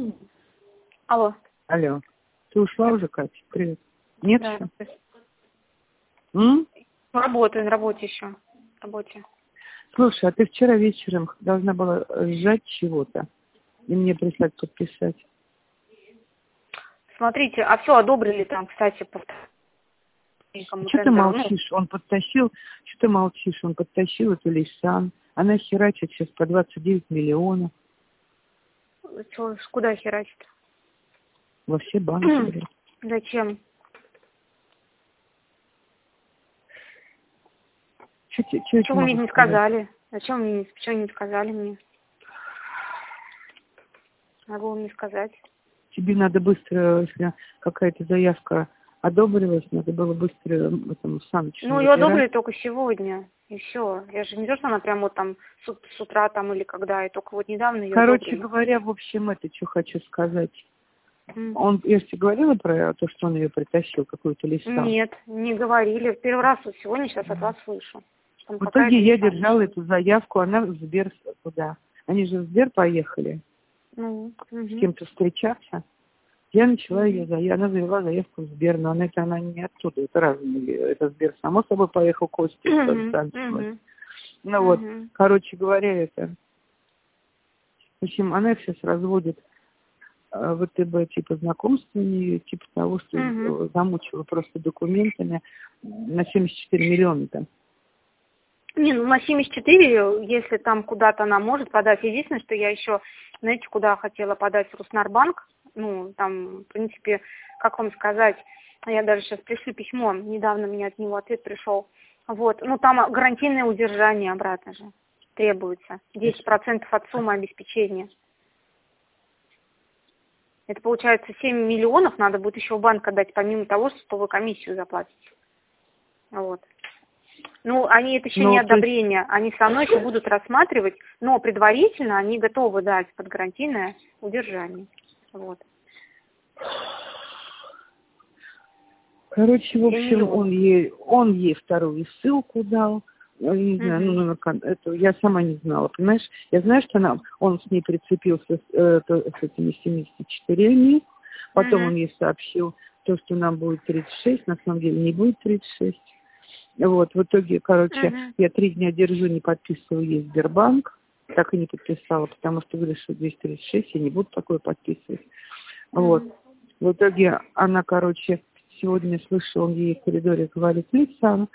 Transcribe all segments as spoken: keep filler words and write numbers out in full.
Алло. Алло. Ты ушла уже, Катя? Привет. Нет Да. еще? М? Работаю, на работе еще. На работе. Слушай, а ты вчера вечером должна была сжать чего-то и мне прислать подписать. Смотрите, а все одобрили там, кстати, по Что ты тендеру. молчишь? Он подтащил, что ты молчишь? Он подтащил эту Лейсан. Она херачит сейчас по двадцать девять миллионов. Ну, чё, куда херачит? Во все банки, блядь. Зачем? Что тебе, что я Почему тебе вы мне могу не сказать? сказали? Зачем вы мне, почему не сказали мне? Могу вам не сказать. Тебе надо быстро, если какая-то заявка одобрилась, надо было быстро этому Санычу Ну, ее одобрили только сегодня. И все. Я же не то, что она прям вот там с, с утра там или когда, и только вот недавно ее Короче одобрили. говоря, в общем, это что хочу сказать. Mm. Он, я же тебе говорила про то, что он ее притащил, какую-то листу? Нет, не говорили. Первый раз вот сегодня сейчас от вас слышу. Там В итоге я лиса держала еще. эту заявку, она в Сбер куда? Они же в Сбер поехали Ну, угу. с кем-то встречаться. Я начала Угу. ее заявку, она завела заявку в Сбер, но она, это она не оттуда, это разные. Это Сбер само собой поехал Костя Угу. танцевать. Угу. Ну вот, Угу. короче говоря, это. В общем, она сейчас разводит э, ВТБ типа знакомствами, типа того, что Угу. замучила просто документами на семьдесят четыре миллиона там. Не, ну на семьдесят четыре, если там куда-то она может подать. Единственное, что я еще, знаете, куда хотела подать в Руснарбанк. Ну, там, в принципе, как вам сказать, я даже сейчас пришлю письмо, недавно мне от него ответ пришел. Вот, ну там гарантийное удержание обратно же требуется. десять процентов от суммы обеспечения. Это получается семь миллионов надо будет еще в банк отдать, помимо того, что вы комиссию заплатите. Вот. Ну, они это еще Ну, не то есть- одобрение, они со мной еще будут рассматривать, но предварительно они готовы дать под гарантийное удержание. Вот. Короче, в семь общем, миллионов. он ей, он ей вторую ссылку дал. Я не знаю, Мгм. ну, номер кон- это я сама не знала, понимаешь? Я знаю, что она, он с ней прицепился с, э, то- с этими семьдесят четырёх, потом Мгм. он ей сообщил то, что нам будет тридцать шесть, на самом деле не будет тридцать шесть. Вот, в итоге, короче, Мгм. я три дня держу, не подписываю ей Сбербанк, так и не подписала, потому что говорю, что двести тридцать шесть я не буду такое подписывать. Вот. Мгм. В итоге она, короче, сегодня слышала, он ей в коридоре говорит, Лиса,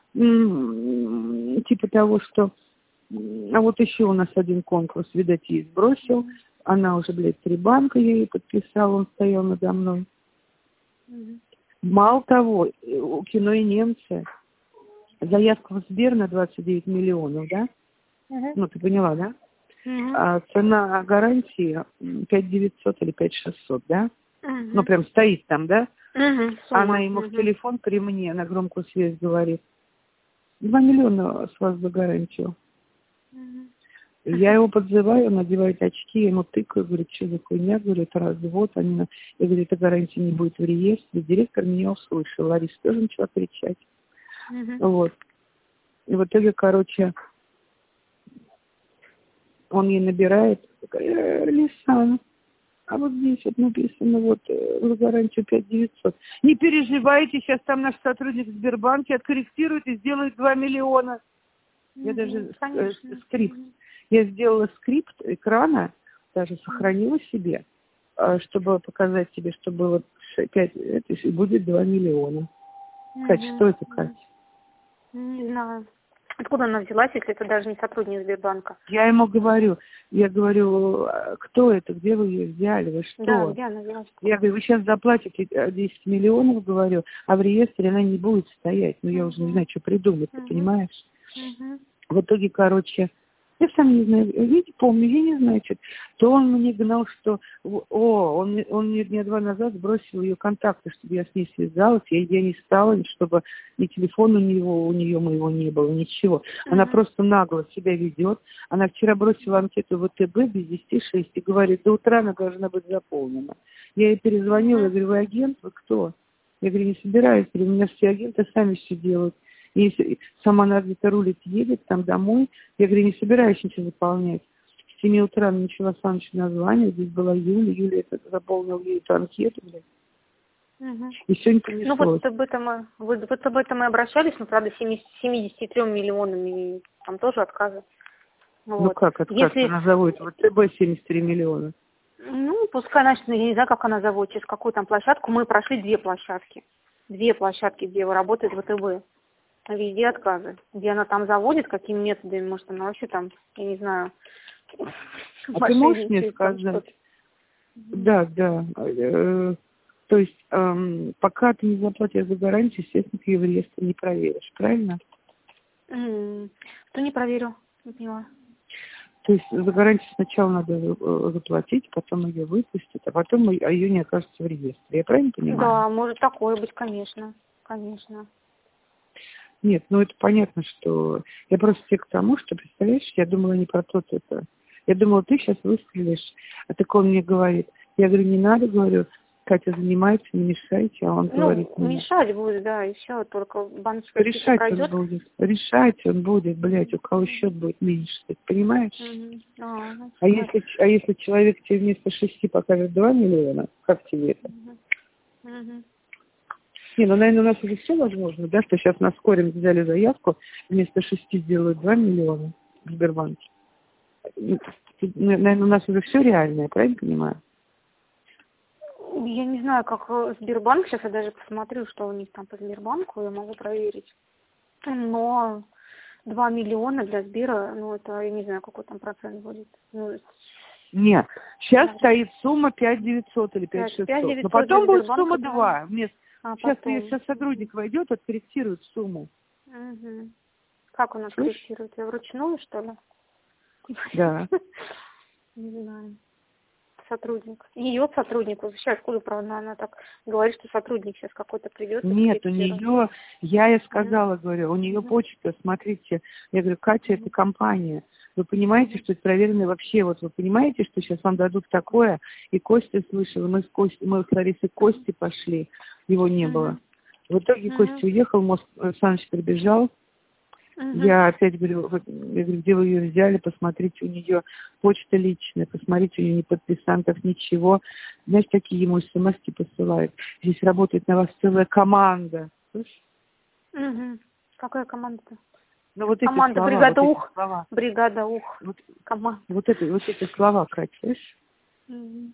м, типа того, что м, а вот еще у нас один конкурс, видать, ей сбросил. Она уже, блядь, три банка ей подписала, он стоял надо мной. Мгм. Мало того, э, у кино и немцы. Заявка в Сбер на двадцать девять миллионов, да? Мгм. Ну, ты поняла, да? Мгм. А цена гарантии м, пять девятьсот или пять шестьсот, да? Ну, Мгм. прям стоит там, да? Мгм. Она Сумма. ему в Мгм. телефон при мне на громкую связь говорит, два миллиона с вас за гарантию. Мгм. Я его подзываю, он надевает очки, я ему тыкаю, говорит, что за хуйня, говорю, это развод. Они, на- я говорю, эта гарантия не будет в реестре. Директор меня услышал, Лариса тоже начала кричать. Мгм. Вот. И в итоге, короче, он ей набирает, такая, «Э, Лиса, а вот здесь вот написано, вот, э, за гарантию пять девятьсот. Не переживайте, сейчас там наш сотрудник в Сбербанке откорректирует и сделает два миллиона. Я Мгм. даже э, Конечно. скрипт. Мгм. Я сделала скрипт экрана, даже сохранила себе, э, чтобы показать тебе, что было пять, это и будет два миллиона. Кать, Мгм. что это, Кать? Не знаю. Откуда она взялась, если это даже не сотрудник Сбербанка? Я ему говорю, я говорю, «А кто это, где вы ее взяли, вы Да, что? где она взялась? Я говорю, вы сейчас заплатите э, десять миллионов, говорю, а в реестре она не будет стоять. Ну, я уже не Мгм. знаю, что придумать, ты Мгм. понимаешь? Мгм. В итоге, короче, я сам не знаю, я не помню, я не знаю, что. То он мне гнал, что, о, он, мне- он мне дня два назад сбросил ее контакты, чтобы я с ней связалась, я, я не стала, чтобы ни телефона у него, у нее моего не было, ничего. Она Мгм. просто нагло себя ведет. Она вчера бросила анкету в ВТБ без десяти шесть и говорит, до утра она должна быть заполнена. Я ей перезвонила, я Мгм. говорю, вы агент, вы кто? Я говорю, не собираюсь, я говорю, у меня все агенты сами все делают. Если сама она где-то рулит, едет там домой, я говорю, не собираюсь ничего заполнять. С семи утра начала Саныч название, здесь была Юля, Юля это заполнил ей эту анкету, блядь. Угу. И все не понеслось. Ну вот об этом, мы- вот, вот об этом мы обращались, но, правда, семьдесят три миллионами, там тоже отказы. Ну Вот. как отказ? Если, Она заводит ВТБ семьдесят три миллиона. ну, пускай, значит, я не знаю, как она заводит, через какую там площадку. Мы прошли две площадки. Две площадки, где работает ВТБ. Везде отказы. Где она там заводит, какими методами, может, она вообще там, я не знаю. А ты можешь мне сказать? Да, да. Э, то есть, эм, пока ты не заплатишь за гарантию, естественно, ты его реестр не проверишь, правильно? Mm. Что не проверю? Не поняла. То есть за гарантию сначала надо э, заплатить, потом ее выпустят, а потом ее не окажется в реестре. Я правильно понимаю? Да, может такое быть, конечно. Конечно. Нет, ну это понятно, что... Я просто тебе к тому, что, представляешь, я думала не про тот это. Я думала, ты сейчас выстрелишь, а так он мне говорит. Я говорю, не надо, говорю, Катя занимается, не мешайте, а он ну, говорит... Нет. Мешать будет, да, и все, только банковская Решать пройдет. он будет, решать он будет, блядь, у кого счет будет меньше, ты понимаешь? Угу. А, а, если, а если человек тебе вместо шести покажет два миллиона, как тебе это? Угу. Угу. Не, ну, наверное, у нас уже все возможно, да, что сейчас на скоринг взяли заявку, вместо шести сделают два миллиона в Сбербанке. Наверное, у нас уже все реальное, правильно понимаю? Я не знаю, как Сбербанк, сейчас я даже посмотрю, что у них там по Сбербанку, я могу проверить. Но два миллиона для Сбера, ну это, я не знаю, какой там процент будет. Ну, нет, сейчас да. стоит сумма пять девятьсот или пять шестьсот, но потом будет сумма два. Вместо... А сейчас, потом... сейчас сотрудник войдет, откорректирует сумму. Угу. Как он откорректирует? Я вручную, что ли? Да. Не знаю. Сотрудник. Ее сотрудник. Вообще, откуда, правда, она так говорит, что сотрудник сейчас какой-то придет. Нет, у нее, я ей сказала, mm-hmm. говорю, у нее mm-hmm. почта, смотрите. Я говорю, Катя, mm-hmm. это компания. Вы понимаете, mm-hmm. что это проверено вообще? Вот вы понимаете, что сейчас вам дадут такое? И Костя слышал, мы с Костей, мы с Ларисой Кости пошли, его не mm-hmm. было. В итоге mm-hmm. Костя уехал, Мост Саныч прибежал. Uh-huh. Я опять говорю, вот, я говорю, где вы ее взяли, посмотрите, у нее почта личная, посмотрите, у нее не подписантов, ничего. Знаете, какие ему смс-ки посылают? Здесь работает на вас целая команда. Слышишь? Uh-huh. Какая команда-то? Ну, вот команда эти слова, бригада вот ух. Эти слова. Бригада ух. Вот, команда. Вот, это, вот эти слова, Катя, слышишь? Uh-huh.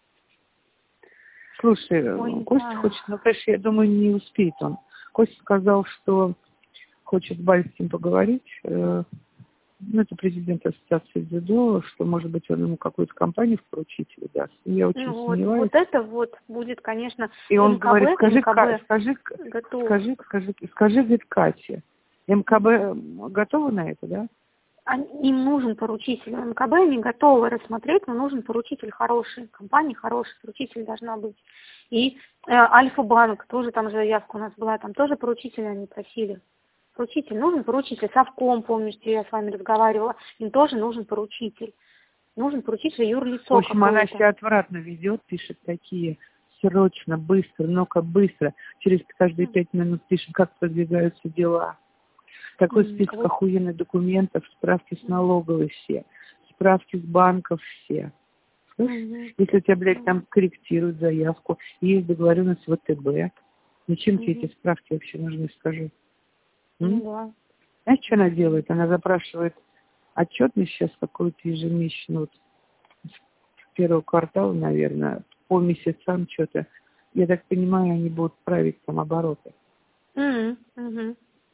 Слушай, Ой, Костя да. хочет, ну, конечно, я думаю, не успеет он. Костя сказал, что хочет с Бальским поговорить. Ну, это президент ассоциации дзюдо, что, может быть, он ему какую-то компанию в поручитель даст. Я очень ну, сомневаюсь. Вот, вот это вот будет, конечно, и он МКБ, говорит, скажи, МКБ скажи, готов. скажи, скажи, скажи, говорит, Катя, МКБ готова на это, да? Им нужен поручитель. МКБ они готовы рассмотреть, но нужен поручитель хороший. Компания хороший, поручитель должна быть. И э, Альфа-банк, тоже там заявка у нас была, там тоже поручителя они просили. Поручитель, нужен поручитель. Совком, помните, я с вами разговаривала, им тоже нужен поручитель. Нужен поручитель юрлицо. В общем, она себя отвратно ведет, пишет такие, срочно, быстро, ну-ка быстро. Через каждые пять минут пишет, как продвигаются дела. Такой mm, список кого? Охуенных документов, справки с налоговой все, справки с банков все. Mm-hmm. Если тебя, блядь, там корректируют заявку, есть договоренность в ВТБ, зачем mm-hmm. тебе эти справки вообще нужны, скажи? Ну, да. Знаешь, что она делает? Она запрашивает отчетность сейчас какую-то ежемесячную, вот, с первого квартала, наверное, по месяцам что-то. Я так понимаю, они будут править там обороты. Mm-hmm.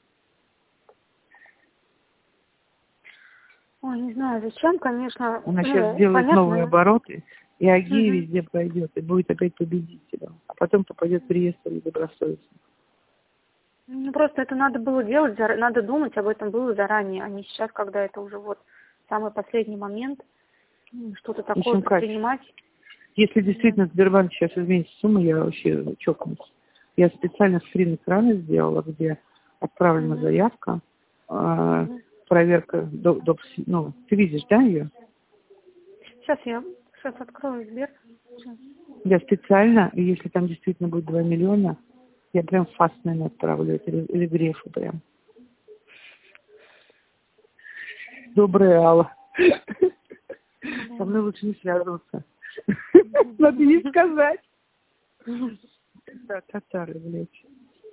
Ой, не знаю, зачем, конечно. Она ну, сейчас делает понятно. новые обороты, и Агея угу. везде пройдет, и будет опять победителем. А потом попадет в реестр недобросовестных. Ну, просто это надо было делать, надо думать об этом было заранее, а не сейчас, когда это уже вот самый последний момент, что-то такое предпринимать. Если действительно Сбербанк сейчас изменит сумму, я вообще чокнусь. Я специально скрин экрана сделала, где отправлена угу. заявка, угу. проверка, доп, доп, ну, ты видишь, да, ее? Сейчас я сейчас открою Сбер. Сейчас. Я специально, если там действительно будет два миллиона, я прям фаст, наверное, отправлю, или, или Грефу прям. Добрая Алла. Со мной лучше не связываться. Надо не сказать. Да, татары, блядь.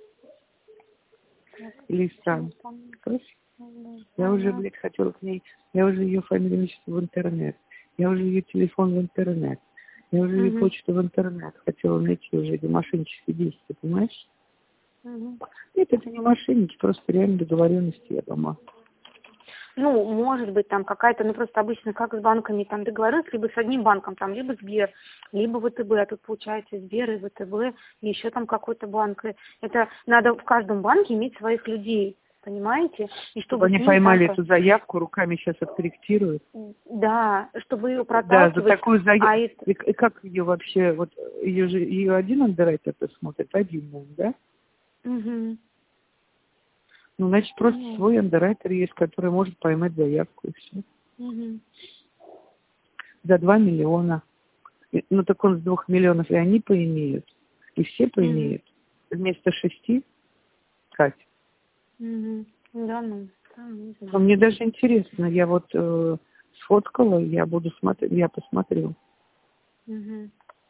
Или стран. Я уже, блядь, хотела к ней, я уже ее фамилию в интернет. Я уже ее телефон в интернет. Я уже ее почту в интернет хотела найти уже, эти мошеннические действия, понимаешь? Нет, это не мошенники, просто реально договоренности, я думаю. Ну, может быть, там какая-то, ну, просто обычно как с банками там договорилась, либо с одним банком, там, либо Сбер, либо ВТБ, а тут получается Сбер и ВТБ, и еще там какой-то банк. Это надо в каждом банке иметь своих людей, понимаете? И чтобы, чтобы они поймали эту заявку, руками сейчас откорректируют. Да, чтобы ее проталкивать. Да, за такую заявку. А это... и, и как ее вообще, вот, ее же, ее один андеррайтер смотрит, один, да? Угу. Ну, значит, просто Угу. свой андеррайтер есть, который может поймать заявку, и все. Угу. За два миллиона. И, ну, так он с двух миллионов, и они поимеют, и все поимеют. Угу. Вместо шести, Кать. Угу. Да, ну, там, не знаю. Но мне даже интересно, я вот э, сфоткала, я буду смотреть, я посмотрю. Угу.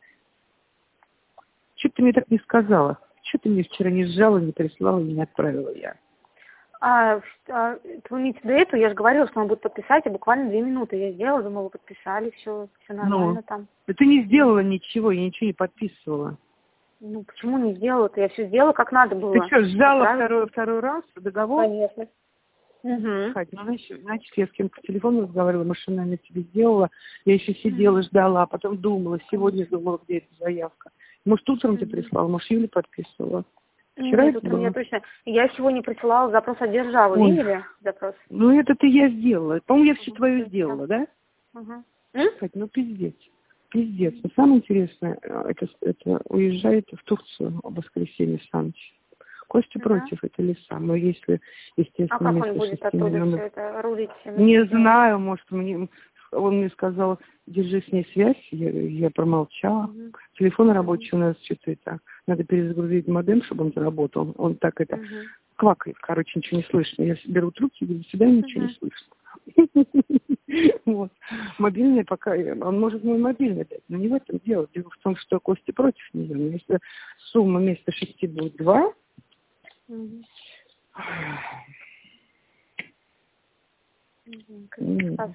Что ты мне так не сказала? Что ты мне вчера не сжала, не прислала, не отправила я? А, а вы имеете в виду эту? Я же говорила, что он будет подписать, а буквально две минуты я сделала, думала, вы подписали, все, все нормально ну, там. Да ты не сделала ничего, я ничего не подписывала. Ну, почему не сделала-то? Я все сделала, как надо было. Ты что, сжала Отправила? второй, второй раз договор? Конечно. Угу. Кать, ну, значит, значит, я с кем-то по телефону разговаривала, машинально тебе сделала. Я еще сидела, угу. ждала, а потом думала, сегодня думала, где эта заявка. Может, утром угу. ты прислала, может, Юля подписывала. Вчера Нет, утром я точно... Я сегодня присылала запрос от державы. Ой. Видели запрос? Ну, это-то я сделала. По-моему, я все угу. твое сделала, да? Угу. Кать, ну, пиздец. Пиздец. Но самое интересное, это, это уезжает в Турцию в воскресенье Саныч. Костя угу. против, это леса. Но если, естественно, а как он будет оттуда миллионов... все это рулить? Не знаю, может, мне... Он мне сказал, держи с ней связь, я, я промолчала. Угу. Телефон рабочий у нас что-то это. Надо перезагрузить модем, чтобы он заработал. Он так это угу. квакает, короче, ничего не слышно. Я беру трубки и говорю, сюда ничего угу. не слышно. Вот. Мобильный пока, он может мой мобильный дать, но не в этом дело. Дело в том, что Костя против нее. Но если сумма вместо шести будет два, угу. Mm.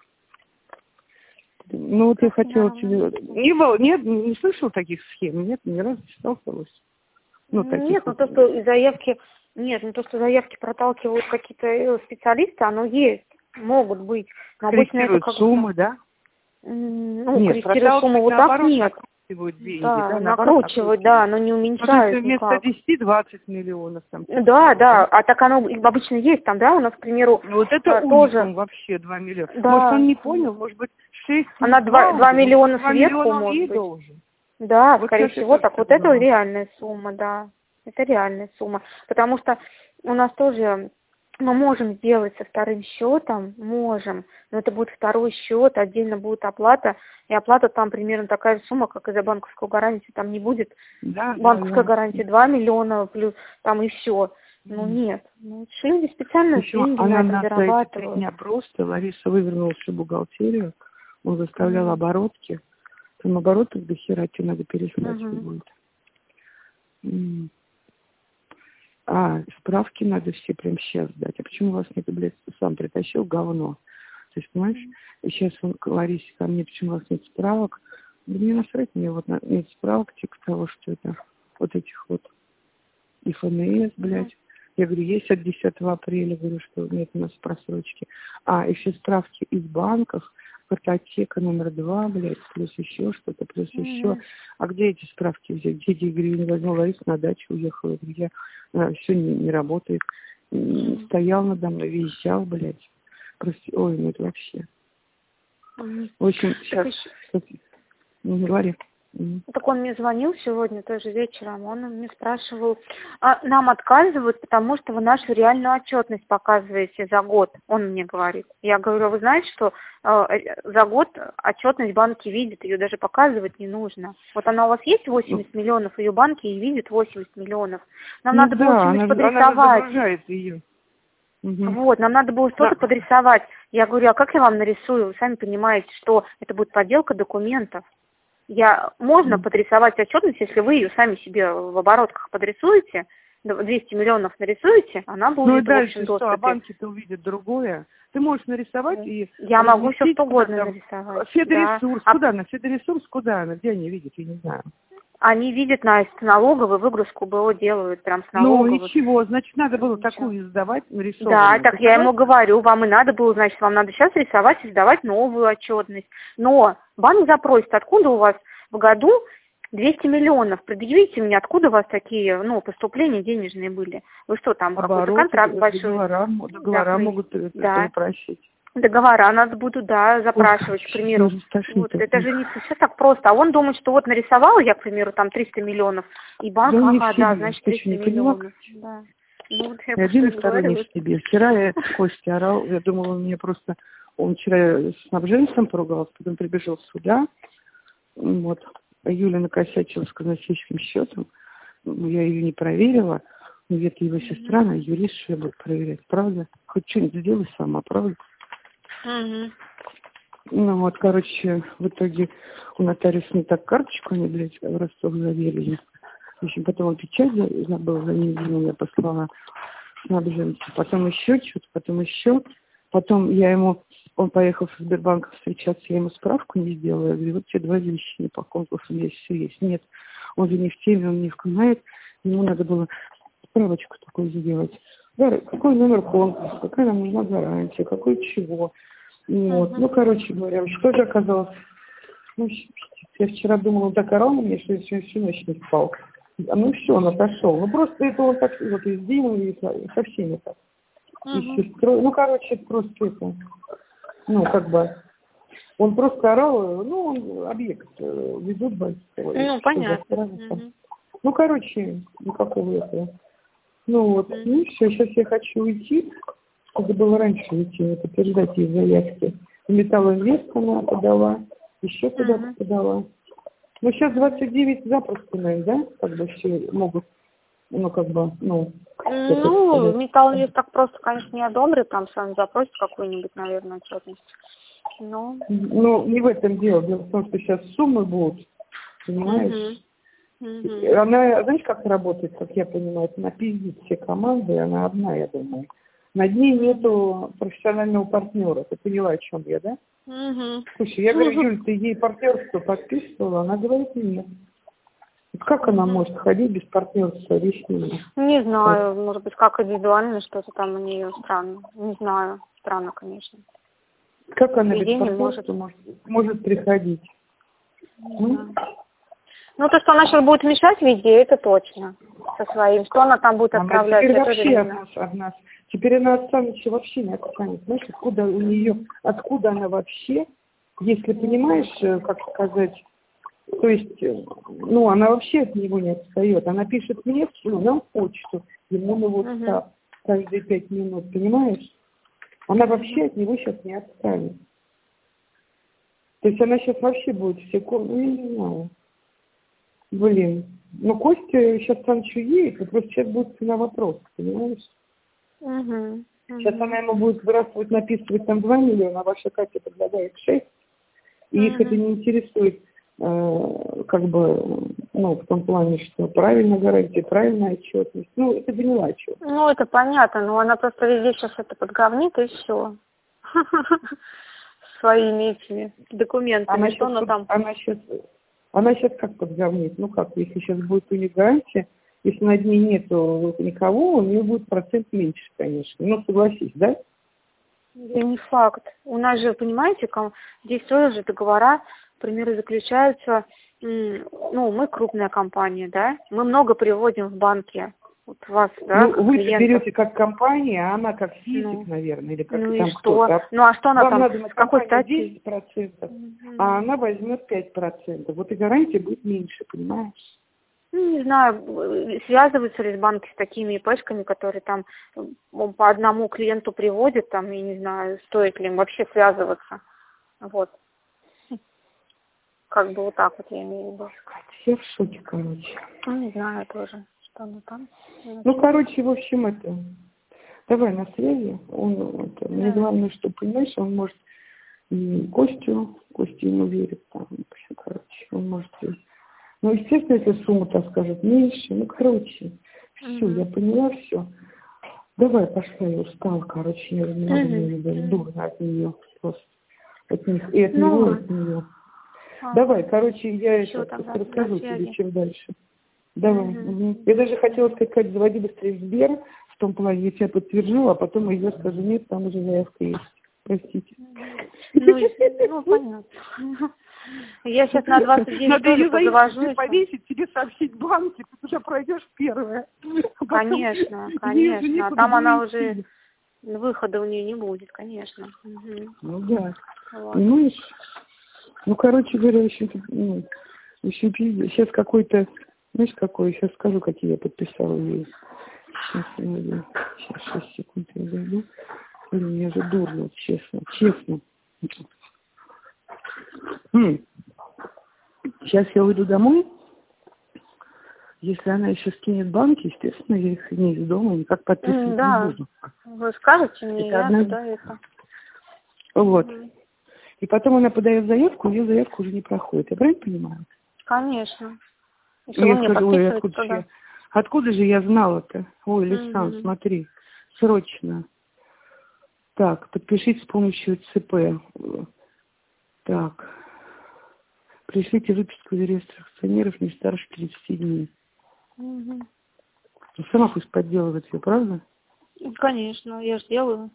Ну, вот я хотела да, тебе... Не, был, нет, не слышал таких схем? Нет, ни разу не сталкивалась. Ну, нет, вот... ну то, что заявки... Нет, ну то, что заявки проталкивают какие-то специалисты, оно есть. Могут быть. Но обычно это как суммы, да? Ну, нет, корректируют сумму вот так нет. Деньги, да, да, накручивают, да, но не уменьшают ну, вместо десяти-двадцать миллионов. Там, да, да, а так оно обычно есть там, да, у нас, к примеру, ну, вот это а, тоже... вообще два миллиона. Да. Может, он не понял, может быть, шесть... Она два миллиона два сверху, миллиона может быть. Должен. Да, вот скорее всего, так вот это реальная сумма, да, это реальная сумма, потому что у нас тоже... Мы можем сделать со вторым счетом, можем, но это будет второй счет, отдельно будет оплата, и оплата там примерно такая же сумма, как и за банковскую гарантию, там не будет да, банковская да, гарантия два миллиона плюс там и все. Ну нет, ну люди специально деньги на этом зарабатывают. Она просто, Лариса вывернула всю бухгалтерию, он заставлял mm-hmm. оборотки, там оборотов до хера тебе надо переслать mm-hmm. будет. Mm. А, справки надо все прям сейчас дать. А почему у вас нет, блядь, сам притащил говно? То есть, понимаешь, и сейчас он к Ларисе ко мне, почему у вас нет справок? Да мне насрать, мне вот нет справок, типа того, что это, вот этих вот, и ФНС, блядь. Mm-hmm. Я говорю, есть от десятого апреля, говорю, что нет у нас просрочки. А, и все справки из банков, картотека номер два, блядь, плюс еще что-то, плюс mm-hmm. еще. А где эти справки взять? Где я говорю, не возьму, Лариса на дачу уехала. Я говорю, я, все не, не работает. Mm-hmm. Стоял надо мной, визжал, блядь. Прости, ой, ну это вообще. Mm-hmm. В общем, сейчас, сейчас не говори. Mm-hmm. Так он мне звонил сегодня тоже вечером, он мне спрашивал, а нам отказывают, потому что вы нашу реальную отчетность показываете за год, он мне говорит. Я говорю, вы знаете, что э, за год отчетность банки видят, ее даже показывать не нужно. Вот она у вас есть восемьдесят миллионов, ее банки и видят восемьдесят миллионов. Нам ну надо да, было что-нибудь она, подрисовать. Она загружает ее. Угу. Вот, нам надо было что-то Да. подрисовать. Я говорю, а как я вам нарисую? Вы сами понимаете, что это будет подделка документов. Я, можно Угу. подрисовать отчетность, если вы ее сами себе в оборотках подрисуете, двести миллионов нарисуете, она Ну будет и в дальше общем что? А доступе. банки-то увидят другое. Ты можешь нарисовать и Я могу все разместить что куда угодно там. нарисовать. Федресурс. Да. Куда она? Федресурс куда она? Где они видят? Я не знаю. Они видят на с налоговой выгрузку БО делают, прям с Ну и налоговой. чего? Значит, надо было Ничего. такую издавать, Да, нарисованную. так я ему говорю, вам и надо было, значит, вам надо сейчас рисовать и сдавать новую отчетность. Но банк запросит, откуда у вас в году двести миллионов. Предъявите мне, откуда у вас такие, ну, поступления денежные были. Вы что, там какой-то Обороты, контракт большой? договора, договора Да, могут это да. упрощить. Договора надо буду, да, запрашивать, Ох, к примеру. стошнит, Вот, это стошнит. же не все так просто. А он думает, что вот нарисовала я, к примеру, там триста миллионов, и банк, Да не ага, в да, себе, значит, ты триста что, не поняла? миллионов. Да. Ну, вот я И один, и просто второй не говорю. в себе. Вчера я Костя орал, я думала, он мне просто... Он вчера с снабженцем поругался, потом прибежал сюда. Вот. А Юля накосячила с казначейским счетом. Я ее не проверила. Но это его сестра, она юрист, что я буду проверять. Правда? Хоть что-нибудь сделай сама, правда? Угу. Ну вот, короче, в итоге у нотариуса не так карточку, они, блядь, в Ростов завели. В общем, потом он печать забыл, за неделю я послала снабженцу. Потом еще что-то, потом еще. Потом я ему, он поехал в Сбербанк встречаться, я ему справку не сделала. Я говорю, вот тебе два завещания по конкурсу, здесь все есть. Нет, он же не в теме, он не вкнает. Ему надо было справочку такую сделать. Да, какой номер конкурса, какая нам нужна гарантия, какой чего. Вот. Угу. Ну, короче говоря, что же оказалось? Ну, я вчера думала, он так орал на меня, что я сегодня всю ночь не спал. А ну все, он отошел. Ну просто это он так вот и с Димой, и со всеми так. И с сестрой. Ну, короче, это просто это. Ну, как бы. Он просто орал, ну, он объект э, везут большой. Ну, понятно. Угу. Ну, короче, никакого этого. Ну вот, Угу. ну все, сейчас я хочу уйти. Надо было раньше уйти, не подтверждать ей заявки. В Металлинвест она подала, еще куда-то Угу. подала. Ну, сейчас двадцать девять запросто, наверное, да? Как бы все могут, ну, как бы, ну, Ну, Металлинвест так просто, конечно, не одобрит, там сам запросит какую-нибудь, наверное, отчетность. Но... Ну, не в этом дело. Дело в том, что сейчас суммы будут, понимаешь? Угу. Угу. Она, знаешь, как работает, как я понимаю, она пиздит все команды, она одна, я думаю. Над ней нету профессионального партнера. Ты поняла, о чем я, да? Угу. Слушай, я говорю, Юль, ты ей партнерство подписывала? Она говорит, нет. Как она может ходить без партнерства? Объясни. Не знаю, может быть, как индивидуально что-то там у нее странно. Не знаю, странно, конечно. Как она без Поведение партнерства может... может, может приходить? Ну, ну, то, что она сейчас будет мешать везде, это точно. Со своим. Что она там будет Она отправлять, теперь это вообще тоже от нас, от нас. Теперь она от Саныча вообще не отстанет. Знаешь, откуда у нее, откуда она вообще, если понимаешь, как сказать, то есть, ну, она вообще от него не отстает. Она пишет мне, ну, нам почту, ему на WhatsApp каждые пять минут, понимаешь? Она вообще от него сейчас не отстанет. То есть она сейчас вообще будет все комнаты, ну, я не знаю. Блин. Ну, Костя сейчас Санычу едет, и просто сейчас будет на вопрос, понимаешь? Угу. Сейчас она ему будет здравствовать, написывать там два миллиона, а ваша Катя предлагает шесть. И Угу. их это не интересует, э, как бы, ну, в том плане, что правильно гарантия, правильная отчетность. Ну, это поняла, что. Ну, это понятно, но она просто везде сейчас это подговнит, и все. Своими этими документами, Она что сейчас, она там... она сейчас, она сейчас как подговнит? Ну, как, если сейчас будет у нее гарантия, если над ней нету никого, у нее будет процент меньше, конечно. Ну, согласись, да? Это не факт. У нас же, понимаете, здесь тоже же договора, к примеру, заключаются, ну, мы крупная компания, да, мы много приводим в банки. Вот вас, да, ну, вы клиентов. берете как компания, а она как физик, ну, наверное, или как ну там и что? кто-то. Ну а что она Вам там, надо на с какой компанию стати? десять процентов, Mm-hmm. а она возьмет пять процентов. Вот и гарантия будет меньше, понимаешь? Ну, не знаю, связываются ли банки с такими ИПшками, которые там по одному клиенту приводят, там, я не знаю, стоит ли им вообще связываться. Вот. Как бы вот так вот я имею в виду. Все в шоке, короче. Ну, не знаю тоже, что она там. Ну, короче, в общем, это... Давай на связи. Он, это, да. Мне главное, что, понимаешь, он может и Костю, Костя ему верит, там, короче, он может... Ну, естественно, если сумма, так скажет, меньше, ну, короче, все, угу. Я поняла все. Давай, пошла, я устала, короче, я не могу, мне даже дурно от нее просто. От них, и от ну, него, и от нее. А, давай, короче, я сейчас расскажу тебе, чем дальше. Давай. Угу. Угу. Я даже хотела сказать, Катя, заводи быстрее Сбер, в том плане, я тебя подтвержу, а потом я скажу, нет, там уже заявка есть. Простите. Ну, ну понятно. Я сейчас на двадцать девять тоже позавожусь. Повесить, тебе сообщить банки, ты уже пройдешь первое. Конечно, конечно. А там она уже, выхода у нее не будет, конечно. Угу. Ну да. Вот. Понимаешь? Ну, короче говоря, еще, ну, еще пиздец. Сейчас какой-то, знаешь, какой, сейчас скажу, какие я подписала ей. Сейчас, я, сейчас, шесть секунд я зайду. Блин, мне же дурно, честно, честно. М. Сейчас я уйду домой. Если она еще скинет банки, естественно, я их не из дома никак подписывать да. не буду. Вы скажете мне, это я одна... туда это. Вот. Mm. И потом она подает заявку, ее заявка уже не проходит. Я правильно понимаю? Конечно. Если я скажу, ой, откуда, же я, откуда же я знала-то? Ой, Лисан, mm-hmm. смотри, срочно. Так, подпишите с помощью ЦП. Так. Пришлите выписку из реестра акционеров не старше тридцати дней. Угу. Ну, сама пусть подделывает ее, правда? Конечно, я же делаю.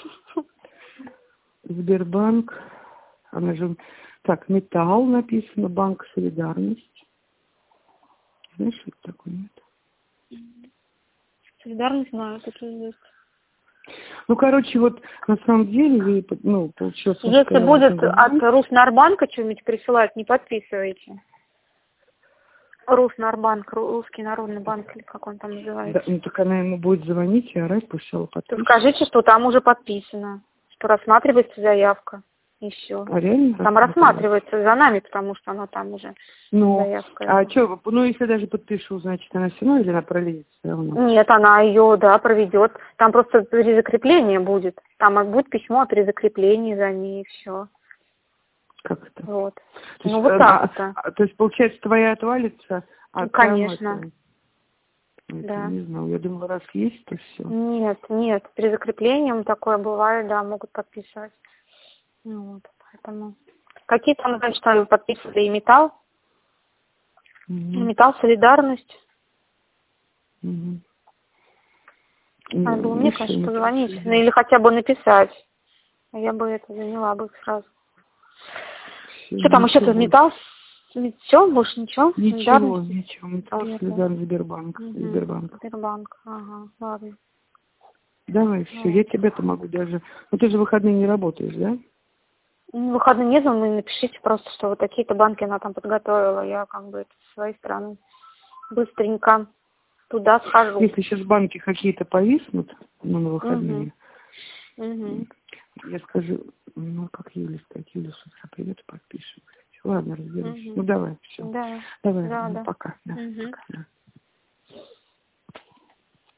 Сбербанк. Она же... Так, Металл написано, Банк Солидарность. Знаешь, что это такое? Нет? Солидарность знаю, это что есть. Ну, короче, вот на самом деле, ей, ну, получилось... Если будет от Руснарбанка что-нибудь присылать, не подписывайте. Руснарбанк, Русский народный банк, или как он там называется. Да, ну, так она ему будет звонить и орать, пусть сначала подпишет. Скажите, что там уже подписано, что рассматривается заявка, и все. А реально? Там рассматривается за нами, потому что она там уже ну, заявка. А что, ну, если даже подпишу, значит, она все равно или она пролезет все равно? Нет, она ее, да, проведет. Там просто при закреплении будет. Там будет письмо при закреплении за ней, и все. Как это? Вот. То ну, есть, вот так это. А, то есть, получается, твоя отвалится, а конечно. там это, да. Не знаю, я думала, раз есть, то все. Нет, нет, при закреплении такое бывает, да, могут подписывать. Ну, вот, поэтому. Какие там, значит, там подписывали и Металл? Угу. Металл, Солидарность. Угу. Надо было мне, конечно, позвонить. Ну, или хотя бы написать. Я бы это заняла бы сразу. Все, что там еще-то Металл? Все, больше ничего? Ничего, ничего. Металл, Солидарность, Сбербанк. Угу. Сбербанк. Сбербанк, ага, ладно. Давай, все, ну. Я тебя-то могу даже... Ну, ты же в выходные не работаешь, да? Ну, выходные нет, но вы напишите просто, что вот такие-то банки она там подготовила. Я как бы это с своей стороны быстренько туда схожу. Если сейчас банки какие-то повиснут, ну, на выходные, угу. Угу. я скажу, ну, как Юля сказать, Юля с утра придет и подпишет. Ладно, разберусь. Угу. Ну, давай, все. Да. Давай, да, ну, да. пока. Да, угу. пока да.